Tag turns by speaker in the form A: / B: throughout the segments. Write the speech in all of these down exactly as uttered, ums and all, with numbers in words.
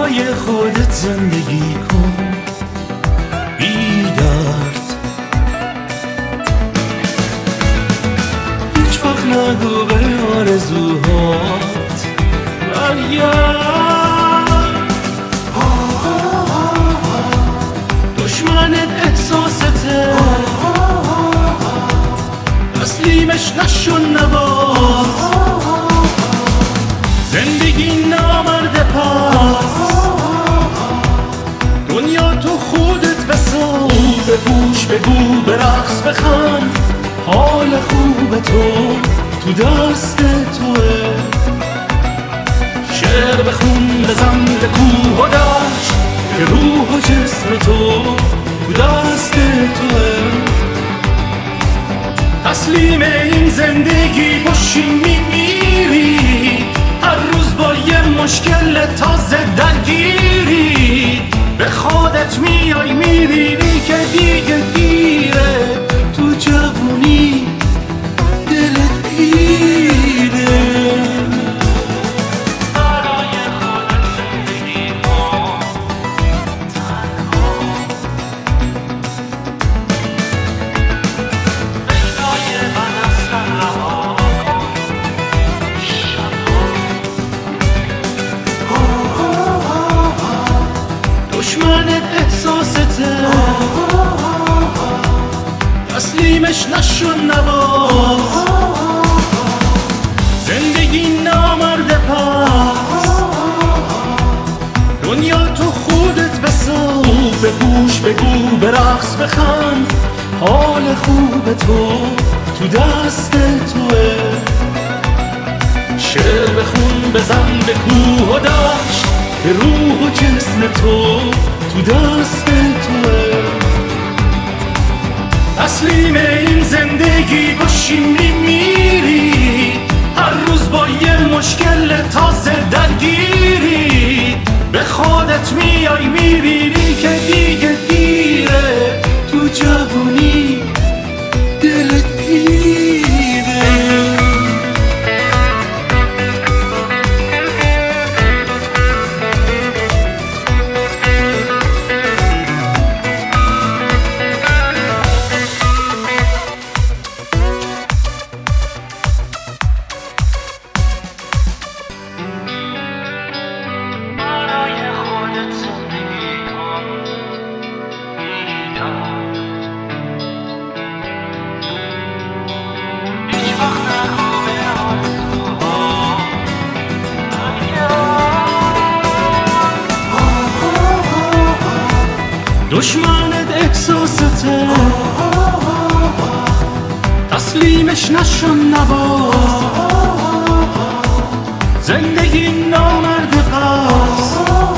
A: برای خودت زندگی کن بی درد. هیچ وقت نگو به آرزوهات برگرد. دشمنت احساسته، تسلیمش نشو نباز. زندگی نامرده پس، دنیا تو خودت بساز. بپوش بگو برقص بخند، حال خوب تو تو دست توه. شعر بخون بزن به کوه و دشت، که روح و جسم تو تو دست توه. تسلیم این زندگی باشی میمیری، هر روز با یه مشکل تازه درگیری. به خودت میای میبینی که دیگه دیره، تو جوونی دلت پیره. برای خودت زندگی کن تنها، فکرای من اصلا رها کن شبها. دشمنت احساسته، تسلیمش نشو نباز. زندگی نامرده پس، دنیا تو خودت بساز. بپوش بگو برقص بخند، حال خوب تو تو دست توه. شعر بخون بزن به کوه و دشت، که روح و جسم تو تو دست توه. تسلیم این زندگی باشی میمیری، هر روز با یه مشکل تازه درگیری. به خودت میای میبینی که دیگه دیره، تو جوونی دلت پیره. دشمنت احساسته، تسلیمش نشو نباز. زندگی نامرده پس،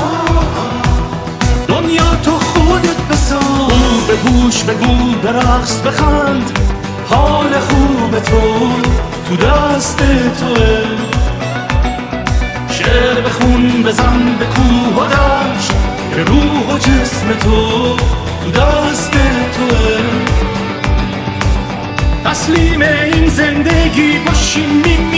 A: دنیا تو خودت بساز. بپوش بگو برقص بخند، حال خوب تو تو دست توه. شعر بخون بزن به کوه و دشت، که روح و جسم تو تو دست توه. تسلیم این زندگی باشی میمیری،